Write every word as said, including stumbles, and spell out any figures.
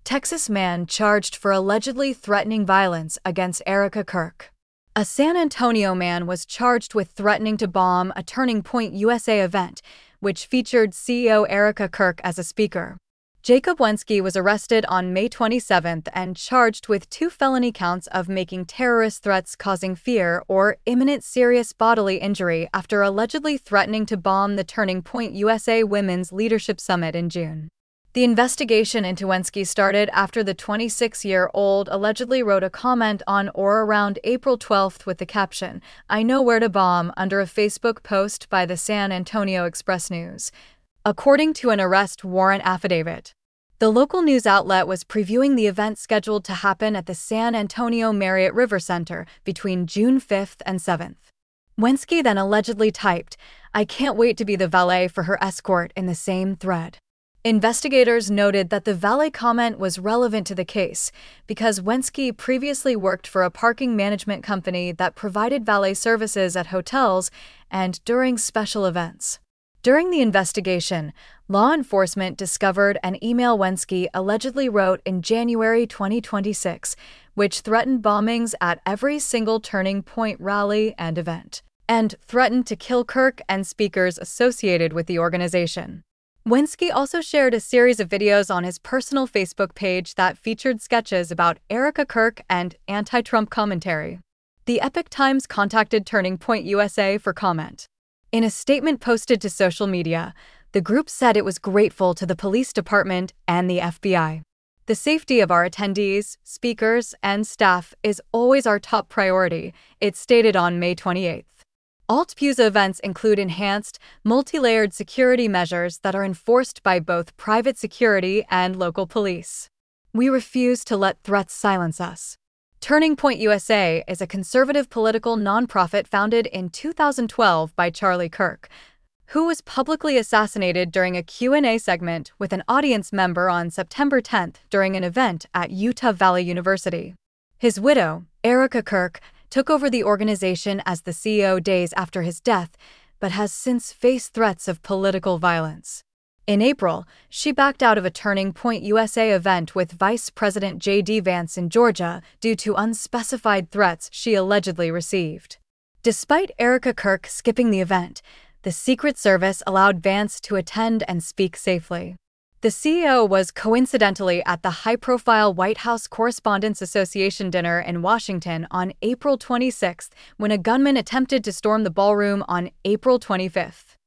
Texas man charged for allegedly threatening violence against Erica Kirk. A San Antonio man was charged with threatening to bomb a Turning Point U S A event, which featured C E O Erica Kirk as a speaker. Jacob Wenske was arrested on May twenty-seventh and charged with two felony counts of making terrorist threats causing fear or imminent serious bodily injury after allegedly threatening to bomb the Turning Point U S A Women's Leadership Summit in June. The investigation into Wenske started after the twenty-six-year-old allegedly wrote a comment on or around April twelfth with the caption, "I know where to bomb," under a Facebook post by the San Antonio Express-News, according to an arrest warrant affidavit. The local news outlet was previewing the event scheduled to happen at the San Antonio Marriott River Center between June fifth and seventh. Wenske then allegedly typed, "I can't wait to be the valet for her escort," in the same thread. Investigators noted that the valet comment was relevant to the case because Wenske previously worked for a parking management company that provided valet services at hotels and during special events. During the investigation, law enforcement discovered an email Wenske allegedly wrote in January twenty twenty-six, which threatened bombings at every single Turning Point rally and event, and threatened to kill Kirk and speakers associated with the organization. Wenske also shared a series of videos on his personal Facebook page that featured sketches about Erica Kirk and anti-Trump commentary. The Epoch Times contacted Turning Point U S A for comment. In a statement posted to social media, the group said it was grateful to the police department and the F B I. "The safety of our attendees, speakers, and staff is always our top priority," it stated on May twenty-eighth. Altpusa events include enhanced, multi-layered security measures that are enforced by both private security and local police. "We refuse to let threats silence us." Turning Point U S A is a conservative political nonprofit founded in two thousand twelve by Charlie Kirk, who was publicly assassinated during a Q and A segment with an audience member on September tenth during an event at Utah Valley University. His widow, Erica Kirk, took over the organization as the C E O days after his death, but has since faced threats of political violence. In April, she backed out of a Turning Point U S A event with Vice President J D Vance in Georgia due to unspecified threats she allegedly received. Despite Erica Kirk skipping the event, the Secret Service allowed Vance to attend and speak safely. The C E O was coincidentally at the high-profile White House Correspondents Association dinner in Washington on April twenty-sixth when a gunman attempted to storm the ballroom on April twenty-fifth.